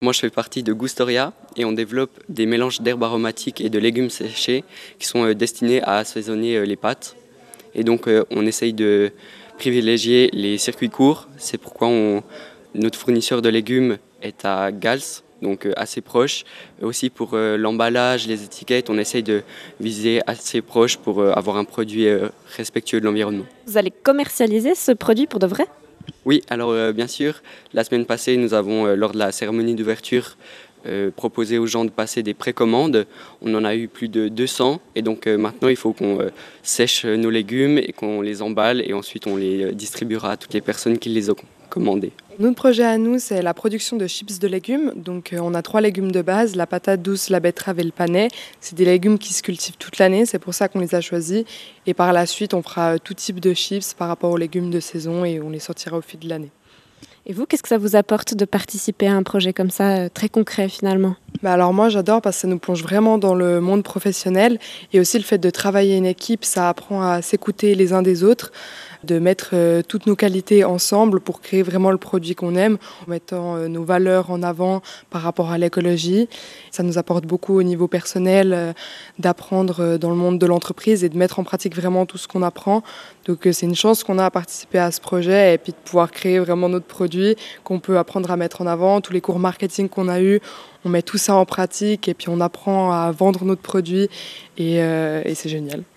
Moi, je fais partie de Gustoria et on développe des mélanges d'herbes aromatiques et de légumes séchés qui sont destinés à assaisonner les pâtes. Et donc, on essaye de privilégier les circuits courts. C'est pourquoi notre fournisseur de légumes est à Gals, donc assez proche. Aussi pour l'emballage, les étiquettes, on essaye de viser assez proche pour avoir un produit respectueux de l'environnement. Vous allez commercialiser ce produit pour de vrai? Oui, alors bien sûr, la semaine passée, nous avons, lors de la cérémonie d'ouverture, proposé aux gens de passer des précommandes. On en a eu plus de 200 et donc maintenant il faut qu'on sèche nos légumes et qu'on les emballe et ensuite on les distribuera à toutes les personnes qui les ont commandés. Notre projet à nous, c'est la production de chips de légumes. Donc, on a 3 légumes de base, la patate douce, la betterave et le panais. C'est des légumes qui se cultivent toute l'année, c'est pour ça qu'on les a choisis. Et par la suite, on fera tout type de chips par rapport aux légumes de saison et on les sortira au fil de l'année. Et vous, qu'est-ce que ça vous apporte de participer à un projet comme ça, très concret finalement? Alors moi, j'adore parce que ça nous plonge vraiment dans le monde professionnel. Et aussi le fait de travailler une équipe, ça apprend à s'écouter les uns des autres, de mettre toutes nos qualités ensemble pour créer vraiment le produit qu'on aime, en mettant nos valeurs en avant par rapport à l'écologie. Ça nous apporte beaucoup au niveau personnel, d'apprendre dans le monde de l'entreprise et de mettre en pratique vraiment tout ce qu'on apprend. Donc c'est une chance qu'on a à participer à ce projet et puis de pouvoir créer vraiment notre produit qu'on peut apprendre à mettre en avant. Tous les cours marketing qu'on a eus, on met tout ça en pratique et puis on apprend à vendre notre produit et c'est génial.